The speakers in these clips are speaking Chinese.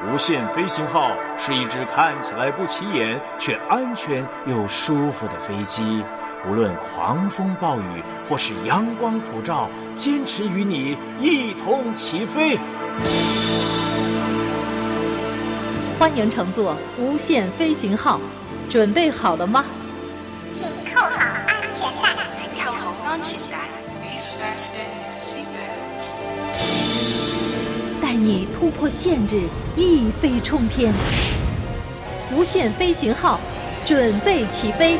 无限飞行号是一只看起来不起眼却安全又舒服的飞机，无论狂风暴雨或是阳光普照，坚持与你一同起飞。 欢迎乘坐无限飞行号，准备好了吗？ 请扣好安全带。 请扣好安全帶。 带你突破限制，一飞冲天。无限飞行号，准备起飞。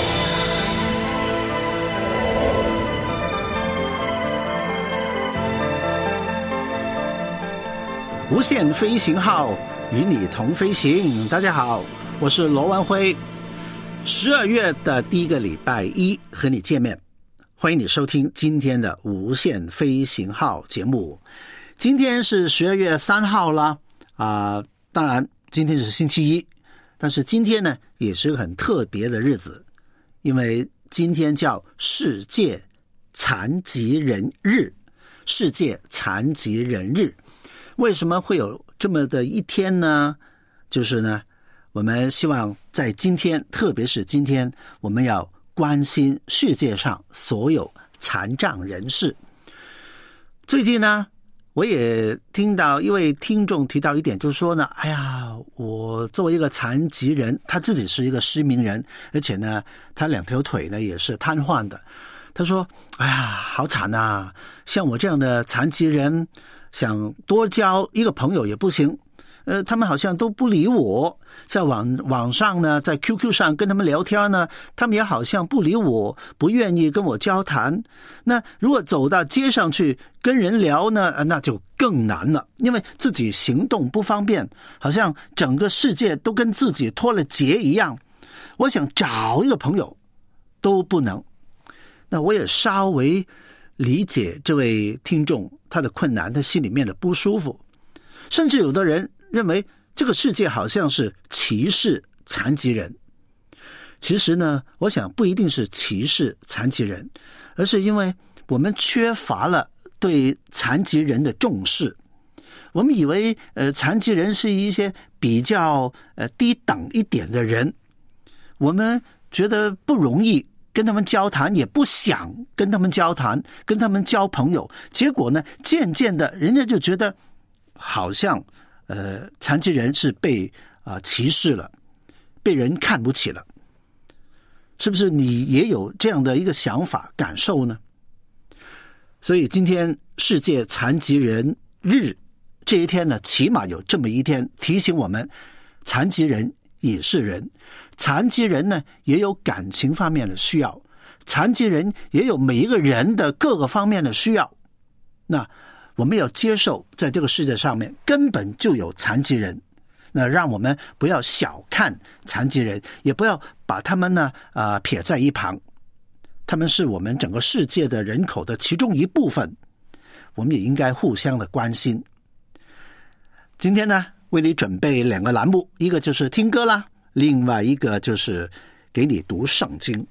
无限飞行号与你同飞行。大家好，我是罗文辉。12月的第一个礼拜一和你见面，欢迎你收听今天的无限飞行号节目。今天是12月3号了当然今天是星期一，但是今天呢也是个很特别的日子，因为今天叫世界残疾人日。世界残疾人日为什么会有这么的一天呢？就是呢，我们希望在今天，特别是今天，我们要关心世界上所有残障人士。最近呢，我也听到一位听众提到一点，就是说呢，我作为一个残疾人，他自己是一个失明人，而且呢，他2条腿呢也是瘫痪的。他说，好惨啊，像我这样的残疾人，想多交一个朋友也不行，他们好像都不理我，在网上呢，在 QQ 上跟他们聊天呢，他们也好像不理我，不愿意跟我交谈。那如果走到街上去跟人聊呢，那就更难了，因为自己行动不方便，好像整个世界都跟自己脱了节一样。我想找一个朋友都不能。那我也稍微理解这位听众他的困难，他心里面的不舒服。甚至有的人认为这个世界好像是歧视残疾人。其实呢，我想不一定是歧视残疾人，而是因为我们缺乏了对残疾人的重视。我们以为残疾人是一些比较低等一点的人，我们觉得不容易跟他们交谈，也不想跟他们交谈，跟他们交朋友。结果呢，渐渐的人家就觉得好像残疾人是被歧视了，被人看不起了。是不是你也有这样的一个想法感受呢？所以今天世界残疾人日这一天呢，起码有这么一天提醒我们，残疾人也是人，残疾人呢也有感情方面的需要，残疾人也有每一个人的各个方面的需要。那我们要接受在这个世界上面根本就有残疾人，那让我们不要小看残疾人，也不要把他们呢撇在一旁。他们是我们整个世界的人口的其中一部分，我们也应该互相的关心。今天呢，为你准备2个栏目，一个就是听歌啦，另外一个就是给你读圣经。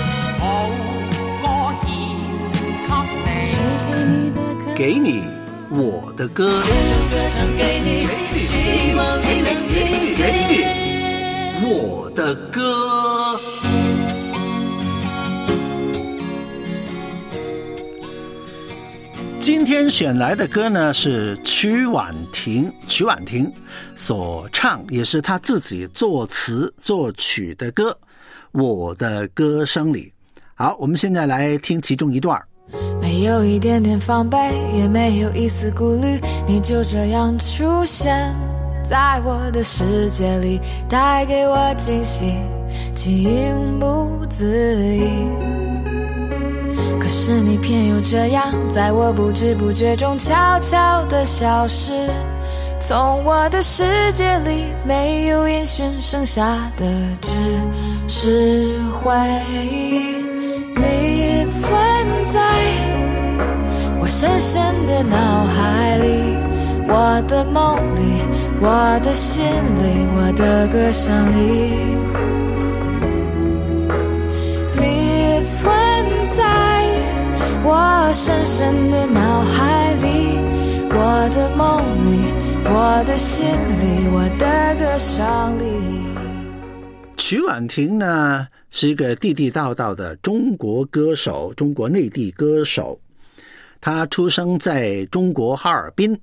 给你我的歌，给你我的歌。今天选来的歌呢是曲婉婷所唱，也是他自己作词作曲的歌《我的歌声里》。好，我们现在来听其中一段。 没有一点点防备，也没有一丝顾虑，你就这样出现在我的世界里，带给我惊喜，情不自已。可是你偏又这样，在我不知不觉中悄悄地消失，从我的世界里没有音讯，剩下的只是回忆。你存在我深深的脑海里，我的梦里，我的心里，我的歌声里。你存在我深深的脑海里，我的梦里， 我的心里，我的歌声里。 曲婉婷呢是一个地地道道的中国歌手，中国内地歌手。她出生在中国哈尔滨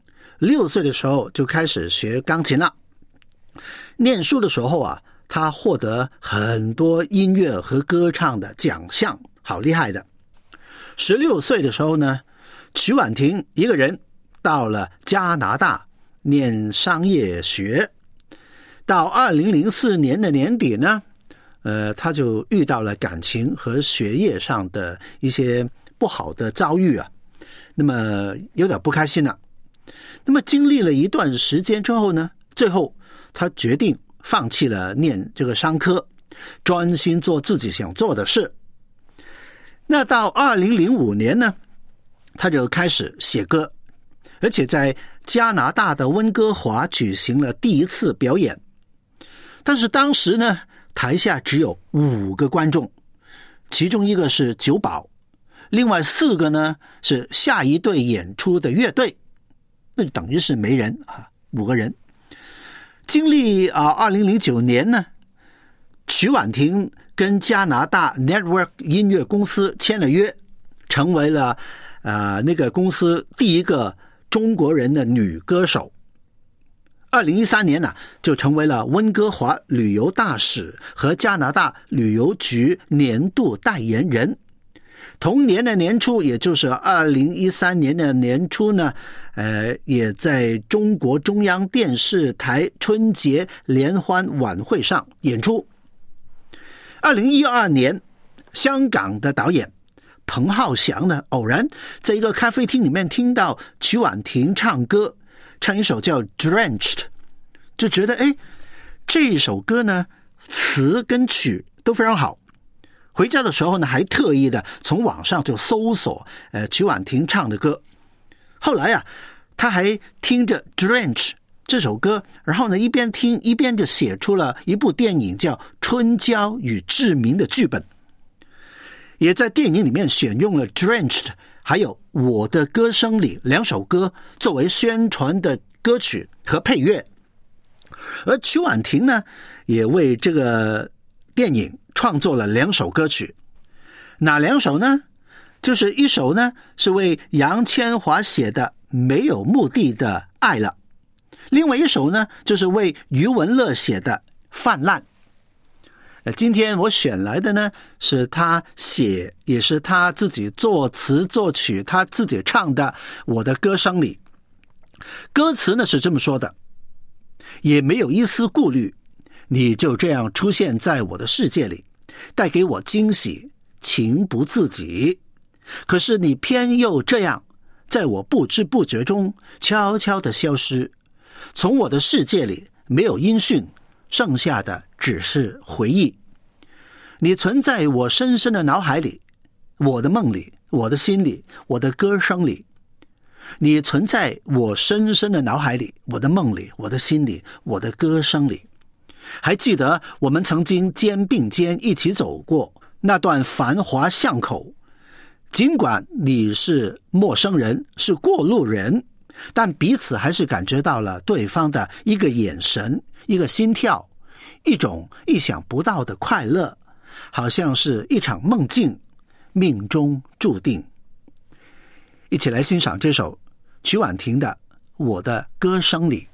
，6岁的时候就开始学钢琴了。念书的时候啊，她获得很多音乐和歌唱的奖项，好厉害的。16岁的时候呢，曲婉婷一个人到了加拿大念商业学。到2004年的年底呢，他就遇到了感情和学业上的一些不好的遭遇啊，那么有点不开心了。那么经历了一段时间之后呢，最后他决定放弃了念这个商科，专心做自己想做的事。那到2005年呢，他就开始写歌，而且在加拿大的温哥华举行了第一次表演。但是当时呢，台下只有5个观众，其中一个是酒保，另外4个呢是下一队演出的乐队，那就等于是没人啊，5个人。经历2009年呢，曲婉婷跟加拿大 Network 音乐公司签了约，成为了那个公司第一个中国人的女歌手。2013年呢，就成为了温哥华旅游大使和加拿大旅游局年度代言人。同年的年初，也就是2013年的年初呢，也在中国中央电视台春节联欢晚会上演出。2012年，香港的导演彭浩翔呢，偶然在一个咖啡厅里面听到曲婉婷唱歌，唱一首叫 Drenched， 就觉得这首歌呢词跟曲都非常好。回家的时候呢，还特意的从网上就搜索曲婉婷唱的歌。后来啊，他还听着 Drenched 这首歌，然后呢一边听一边就写出了一部电影叫《春娇与志明》的剧本，也在电影里面选用了 Drenched 还有我的歌声里2首歌作为宣传的歌曲和配乐。而曲婉婷呢，也为这个电影创作了2首歌曲。哪2首呢？就是一首呢是为杨千嬅写的《没有目的的爱了》，另外一首呢就是为余文乐写的《泛滥》。今天我选来的呢是他写，也是他自己作词作曲，他自己唱的《我的歌声里》。歌词呢是这么说的：也没有一丝顾虑，你就这样出现在我的世界里，带给我惊喜，情不自己。可是你偏又这样，在我不知不觉中悄悄地消失，从我的世界里没有音讯，剩下的只是回忆。你存在我深深的脑海里，我的梦里，我的心里，我的歌声里。你存在我深深的脑海里，我的梦里，我的心里，我的歌声里。还记得我们曾经肩并肩一起走过那段繁华巷口，尽管你是陌生人，是过路人，但彼此还是感觉到了对方的一个眼神，一个心跳，一种意想不到的快乐，好像是一场梦境，命中注定。一起来欣赏这首曲婉婷的《我的歌声里》。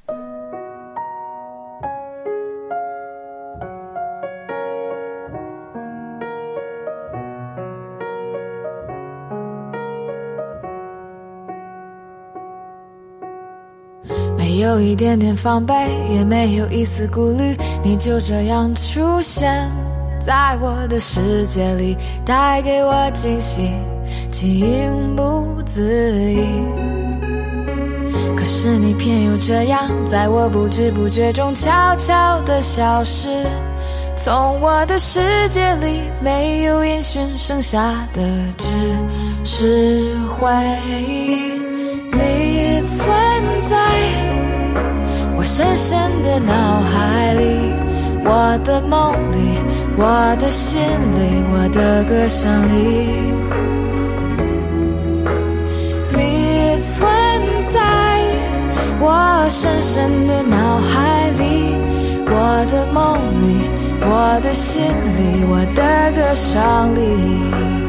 没有一点点防备，也没有一丝顾虑，你就这样出现在我的世界里，带给我惊喜，情不自已。可是你偏又这样，在我不知不觉中悄悄地消失，从我的世界里没有音讯，剩下的只是回忆。你存在我深深的脑海里，我的梦里，我的心里，我的歌声里。你存在我深深的脑海里，我的梦里，我的心里，我的歌声里。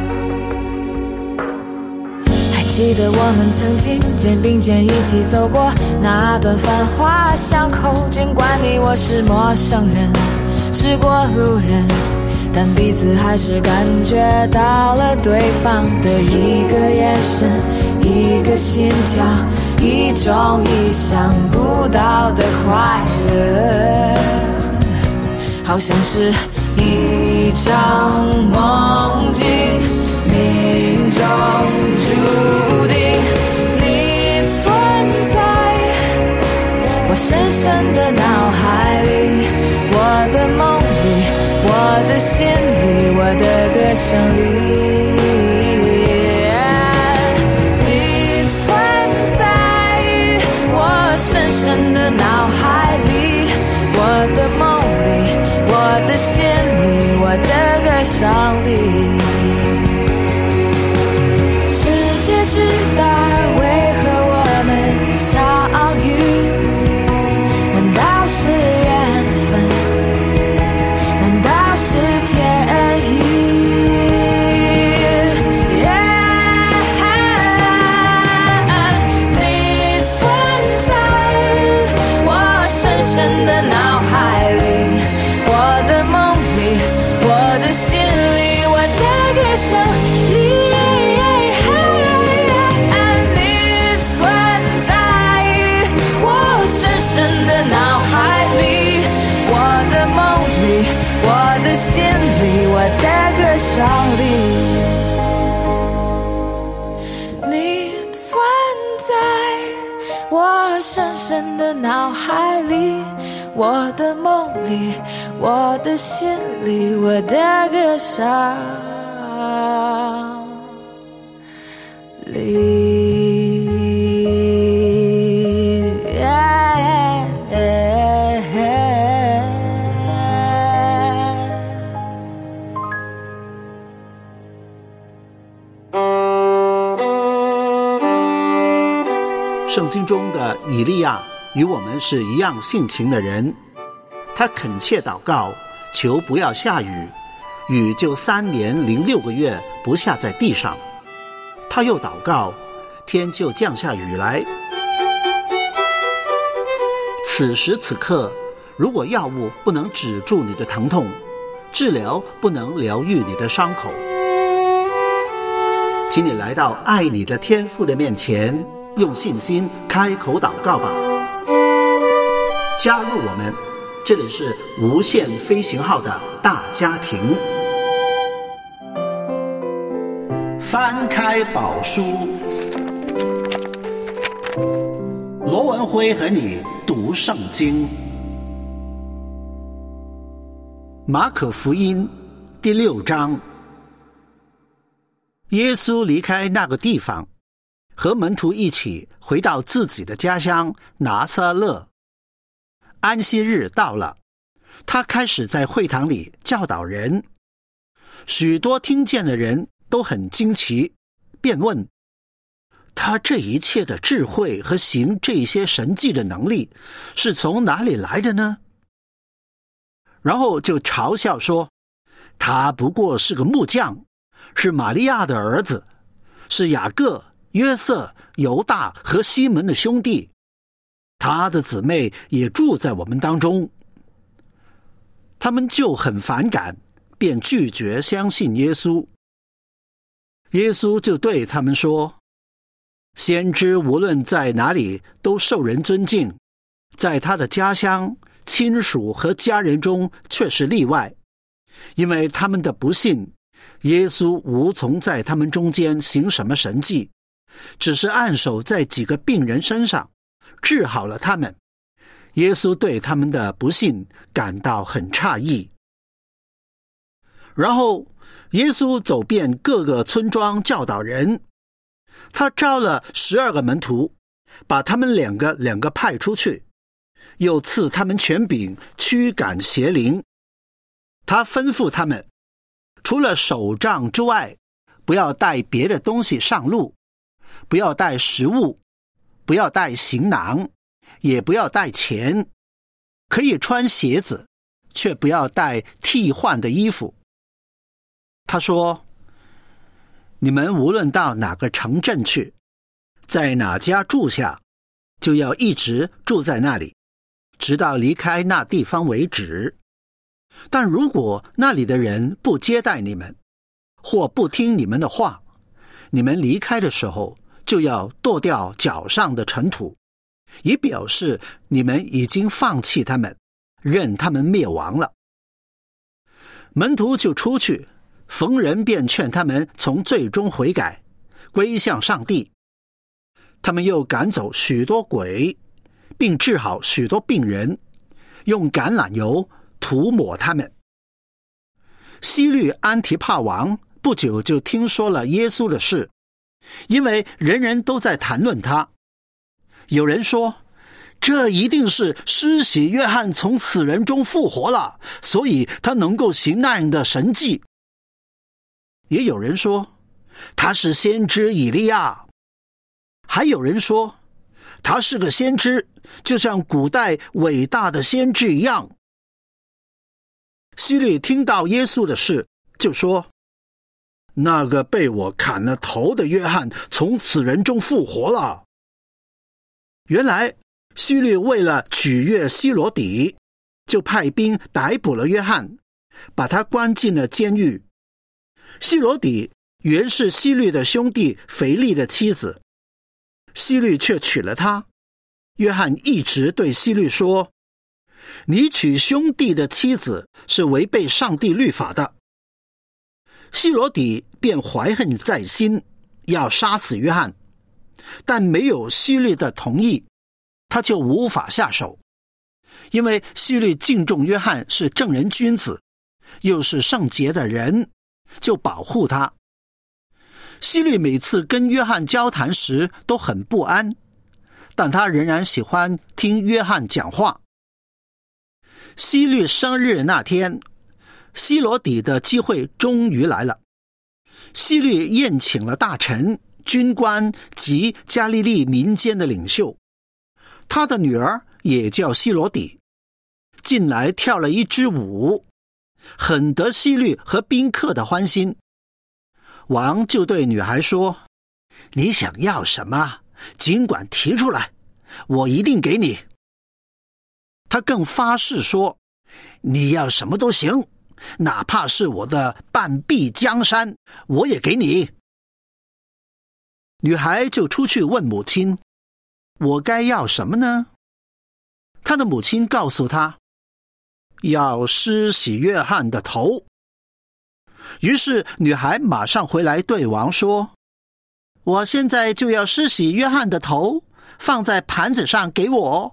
还记得我们曾经肩并肩一起走过那段繁华巷口，尽管你我是陌生人，是过路人，但彼此还是感觉到了对方的一个眼神，一个心跳，一种意想不到的快乐，好像是一场梦境，命中注定你存在我深深的脑海里，我的梦里，我的心里，我的歌声里，你存在我深深的脑海里，我的梦里，我的心里，我的歌声里。世界之大，为何我们相遇？难道是缘分？难道是天意？你存在我深深的脑海里，我的梦里，我的心里，我的歌声里。我的心里，我的歌声里，你存在我深深的脑海里，我的梦里，我的心里，我的歌声里。 圣经中的以利亚与我们是一样性情的人，他恳切祷告，求不要下雨，雨就3年06个月不下在地上。他又祷告，天就降下雨来。此时此刻，如果药物不能止住你的疼痛，治疗不能疗愈你的伤口，请你来到爱你的天父的面前，用信心开口祷告吧。加入我们，这里是无限飞行号的大家庭。翻开宝书，罗文辉和你读圣经。马可福音第6章。耶稣离开那个地方，和门徒一起回到自己的家乡拿撒勒。安息日到了，他开始在会堂里教导人。许多听见的人都很惊奇，便问他这一切的智慧和行这些神迹的能力是从哪里来的呢？然后就嘲笑说，他不过是个木匠，是玛利亚的儿子，是雅各、约瑟、犹大和西门的兄弟，他的姊妹也住在我们当中。他们就很反感，便拒绝相信耶稣。耶稣就对他们说，先知无论在哪里都受人尊敬，在他的家乡、亲属和家人中却是例外，因为他们的不信，耶稣无从在他们中间行什么神迹，只是按手在几个病人身上，治好了他们。耶稣对他们的不信感到很诧异。然后耶稣走遍各个村庄教导人，他招了12个门徒，把他们两个派出去，又赐他们权柄驱赶邪灵。他吩咐他们，除了手杖之外，不要带别的东西上路，不要带食物，不要带行囊， 也不要带钱，可以穿鞋子，却不要带替换的衣服。他说，你们无论到哪个城镇去，在哪家住下，就要一直住在那里，直到离开那地方为止。但如果那里的人不接待你们，或不听你们的话，你们离开的时候就要跺掉脚上的尘土，以表示你们已经放弃他们，任他们灭亡了。门徒就出去，逢人便劝他们从罪中悔改，归向上帝。他们又赶走许多鬼，并治好许多病人，用橄榄油涂抹他们。西律安提帕王不久就听说了耶稣的事，因为人人都在谈论他。有人说，这一定是施洗约翰从死人中复活了，所以他能够行那样的神迹。也有人说，他是先知以利亚。还有人说，他是个先知，就像古代伟大的先知一样。希律听到耶稣的事，就说，那个被我砍了头的约翰从死人中复活了。原来希律为了取悦希罗底，就派兵逮捕了约翰，把他关进了监狱。希罗底原是希律的兄弟腓力的妻子，希律却娶了她。约翰一直对希律说，你娶兄弟的妻子是违背上帝律法的。希罗底便怀恨在心，要杀死约翰，但没有希律的同意，他就无法下手。因为希律敬重约翰是正人君子，又是圣洁的人，就保护他。希律每次跟约翰交谈时都很不安，但他仍然喜欢听约翰讲话。希律生日那天，希罗底的机会终于来了。希律宴请了大臣、军官及加利利民间的领袖，他的女儿也叫希罗底，进来跳了一支舞，很得希律和宾客的欢心。王就对女孩说，你想要什么，尽管提出来，我一定给你。他更发誓说，你要什么都行，哪怕是我的半壁江山，我也给你。女孩就出去问母亲，我该要什么呢？她的母亲告诉她，要施洗约翰的头。于是女孩马上回来对王说，我现在就要施洗约翰的头，放在盘子上给我。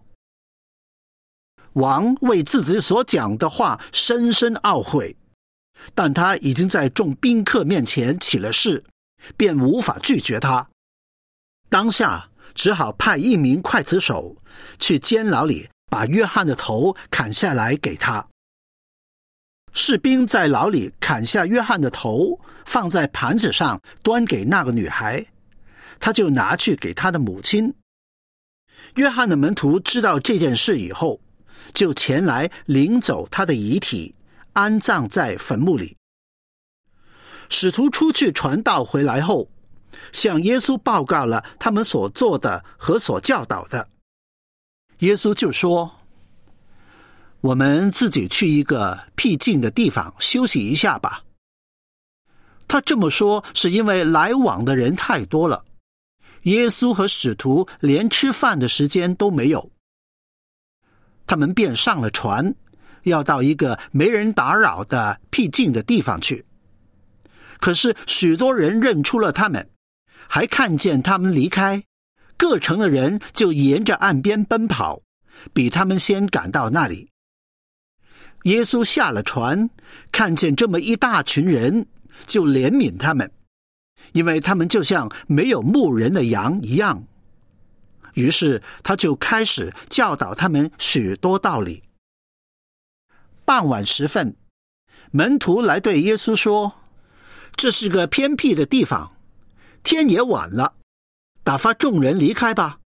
王为自己所讲的话深深懊悔，但他已经在众宾客面前起了誓，便无法拒绝他。当下只好派一名刽子手去监牢里把约翰的头砍下来给他。士兵在牢里砍下约翰的头，放在盘子上端给那个女孩，他就拿去给他的母亲。约翰的门徒知道这件事以后，就前来领走他的遗体，安葬在坟墓里。使徒出去传道回来后，向耶稣报告了他们所做的和所教导的。耶稣就说，我们自己去一个僻静的地方休息一下吧。他这么说是因为来往的人太多了，耶稣和使徒连吃饭的时间都没有。他们便上了船，要到一个没人打扰的僻静的地方去。可是许多人认出了他们，还看见他们离开，各城的人就沿着岸边奔跑，比他们先赶到那里。耶稣下了船，看见这么一大群人，就怜悯他们，因为他们就像没有牧人的羊一样。于是他就开始教导他们许多道理。傍晚时分，门徒来对耶稣说，这是个偏僻的地方，天也晚了，打发众人离开吧，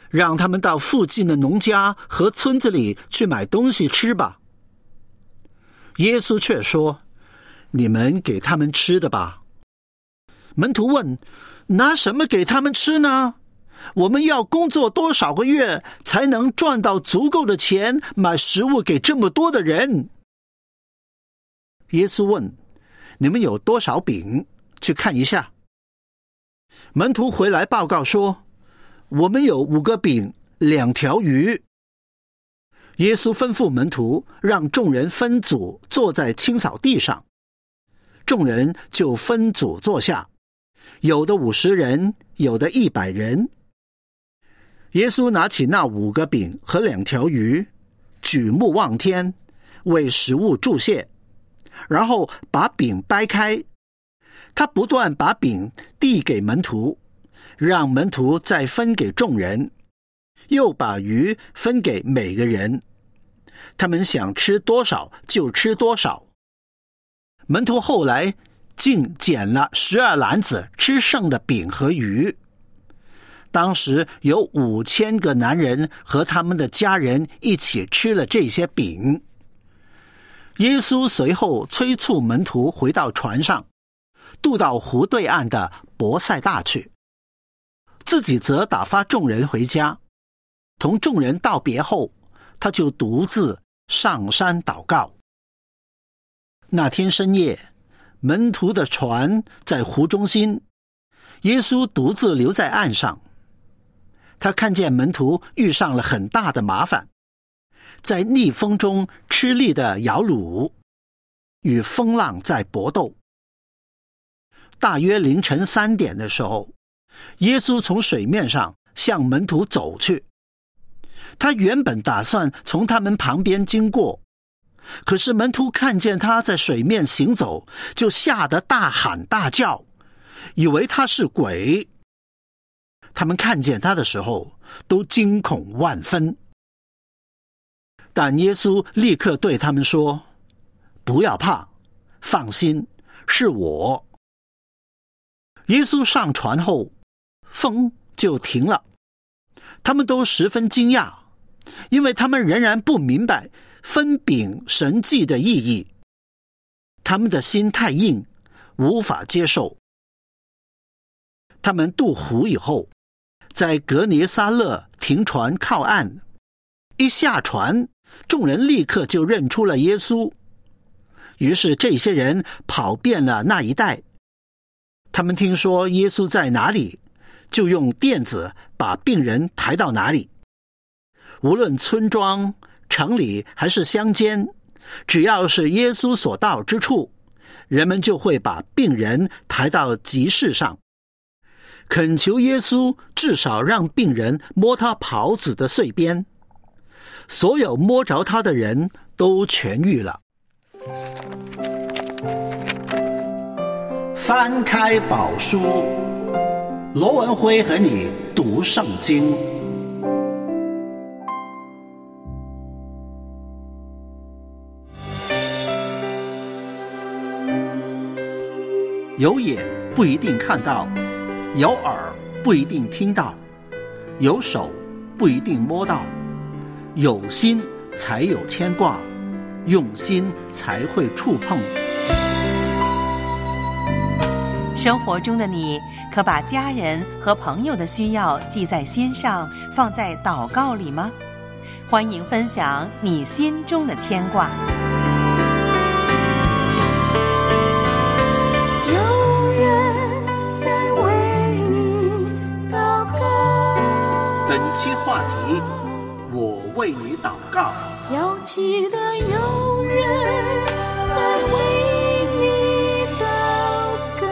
让他们到附近的农家和村子里去买东西吃吧。耶稣却说，你们给他们吃的吧。门徒问，拿什么给他们吃呢？我们要工作多少个月才能赚到足够的钱买食物给这么多的人？耶稣问，你们有多少饼？去看一下。门徒回来报告说，我们有5个饼2条鱼。耶稣吩咐门徒让众人分组坐在青草地上，众人就分组坐下，有的50人，有的100人。耶稣拿起那5个饼和2条鱼，举目望天，为食物祝谢，然后把饼掰开。他不断把饼递给门徒，让门徒再分给众人，又把鱼分给每个人。他们想吃多少就吃多少。门徒后来竟捡了12篮子吃剩的饼和鱼。当时有5000个男人和他们的家人一起吃了这些饼。耶稣随后催促门徒回到船上，渡到湖对岸的伯赛大去，自己则打发众人回家。同众人道别后，他就独自上山祷告。那天深夜，门徒的船在湖中心，耶稣独自留在岸上。他看见门徒遇上了很大的麻烦，在逆风中吃力的摇橹，与风浪在搏斗。大约凌晨3点的时候，耶稣从水面上向门徒走去。他原本打算从他们旁边经过，可是门徒看见他在水面行走，就吓得大喊大叫，以为他是鬼。他们看见他的时候，都惊恐万分。但耶稣立刻对他们说，不要怕，放心，是我。耶稣上船后，风就停了。他们都十分惊讶，因为他们仍然不明白分饼神迹的意义。他们的心太硬，无法接受。他们渡湖以后，在格尼撒勒停船靠岸，一下船，众人立刻就认出了耶稣。于是这些人跑遍了那一带，他们听说耶稣在哪里，就用垫子把病人抬到哪里。无论村庄、城里还是乡间，只要是耶稣所到之处，人们就会把病人抬到集市上，恳求耶稣至少让病人摸他袍子的碎边。所有摸着他的人都痊愈了。翻开宝书，罗文辉和你读圣经。有眼不一定看到，有耳不一定听到，有手不一定摸到，有心才有牵挂，用心才会触碰。 生活中的你，可把家人和朋友的需要记在心上，放在祷告里吗？欢迎分享你心中的牵挂。 有人在为你祷告。 本期话题，我为你祷告。 要记得有人在为你祷告。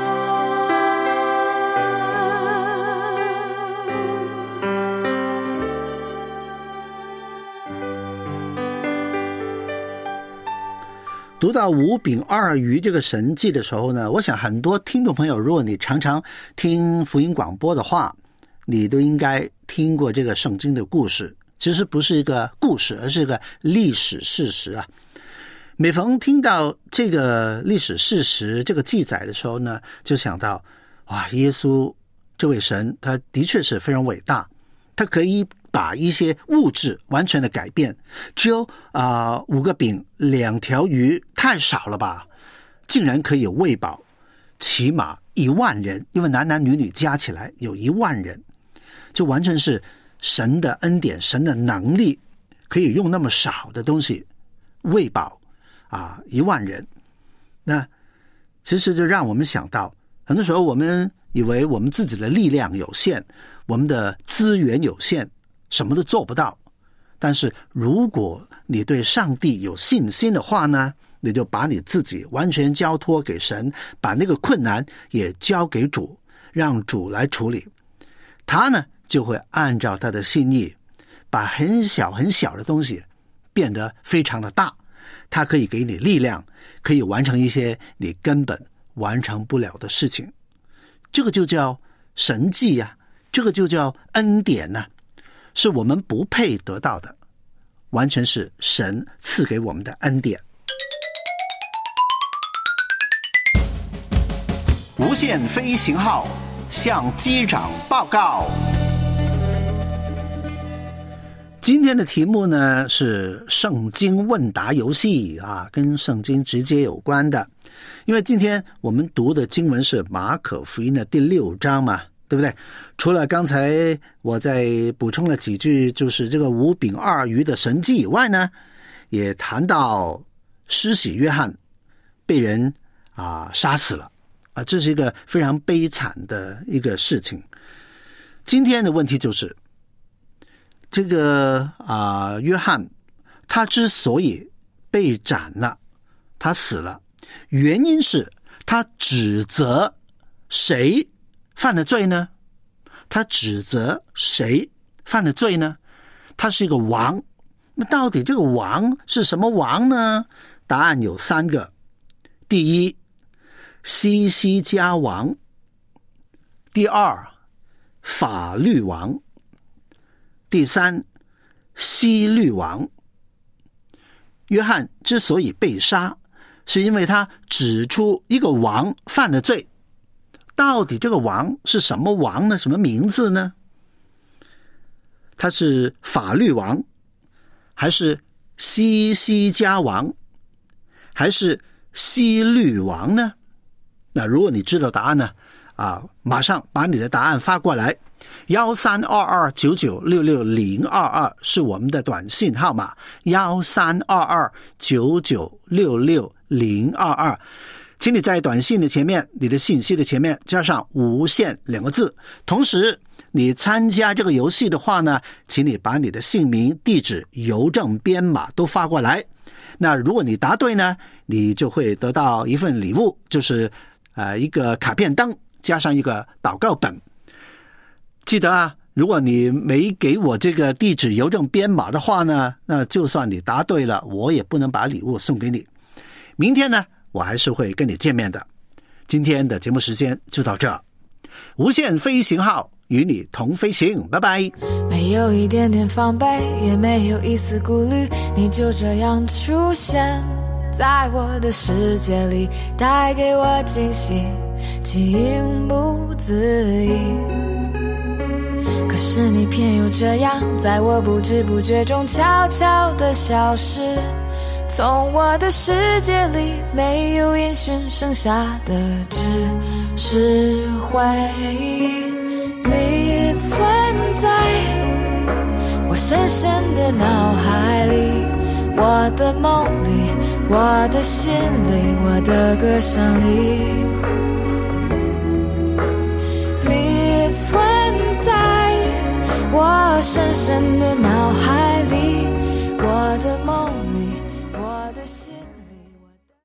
读到5饼2鱼这个神迹的时候呢，我想很多听众朋友，如果你常常听福音广播的话，你都应该听过这个圣经的故事。其实不是一个故事，而是一个历史事实啊。每逢听到这个历史事实这个记载的时候呢，就想到哇，耶稣这位神他的确是非常伟大，他它可以把一些物质完全的改变。只有5个饼2条鱼太少了吧，竟然可以喂饱起码1万人，因为男男女女加起来有1万人，就完全是神的恩典，神的能力，可以用那么少的东西喂饱1万人。那其实就让我们想到，很多时候我们以为我们自己的力量有限，我们的资源有限，什么都做不到。但是如果你对上帝有信心的话呢，你就把你自己完全交托给神，把那个困难也交给主，让主来处理。他呢就会按照他的心意，把很小很小的东西变得非常的大。他可以给你力量，可以完成一些你根本完成不了的事情。这个就叫神迹啊，这个就叫恩典啊，是我们不配得到的，完全是神赐给我们的恩典。无限飞行号向机长报告。今天的题目呢是圣经问答游戏跟圣经直接有关的。因为今天我们读的经文是马可福音的第6章嘛，对不对？除了刚才我再补充了几句，就是这个5饼2鱼的神迹以外呢，也谈到施洗约翰被人杀死了这是一个非常悲惨的一个事情。今天的问题就是这个约翰他之所以被斩了，他死了，原因是他指责谁犯了罪呢？他指责谁犯了罪呢？他是一个王，那到底这个王是什么王呢？答案有3个。第一，西西家王；第2，法律王；第3，希律王。约翰之所以被杀，是因为他指出一个王犯了罪。到底这个王是什么王呢？什么名字呢？他是法律王，还是西西家王，还是希律王呢？那如果你知道答案呢马上把你的答案发过来。132299660022是我们的短信号码，132299660022。请你在短信的前面，你的信息的前面加上无限2个字。同时你参加这个游戏的话呢，请你把你的姓名、地址、邮政编码都发过来。那如果你答对呢，你就会得到一份礼物，就是一个卡片灯加上一个祷告本。记得如果你没给我这个地址、邮政编码的话呢，那就算你答对了，我也不能把礼物送给你。明天呢，我还是会跟你见面的。今天的节目时间就到这，无限飞行号与你同飞行，拜拜。 没有一点点防备，也没有一丝顾虑，你就这样出现在我的世界里，带给我惊喜，情不自已。可是你偏又这样，在我不知不觉中悄悄地消失，从我的世界里没有音讯，剩下的只是回忆。你存在我深深的脑海里，我的梦里，我的心里，我的歌声里。你存在我深深的脑海里，我的梦里。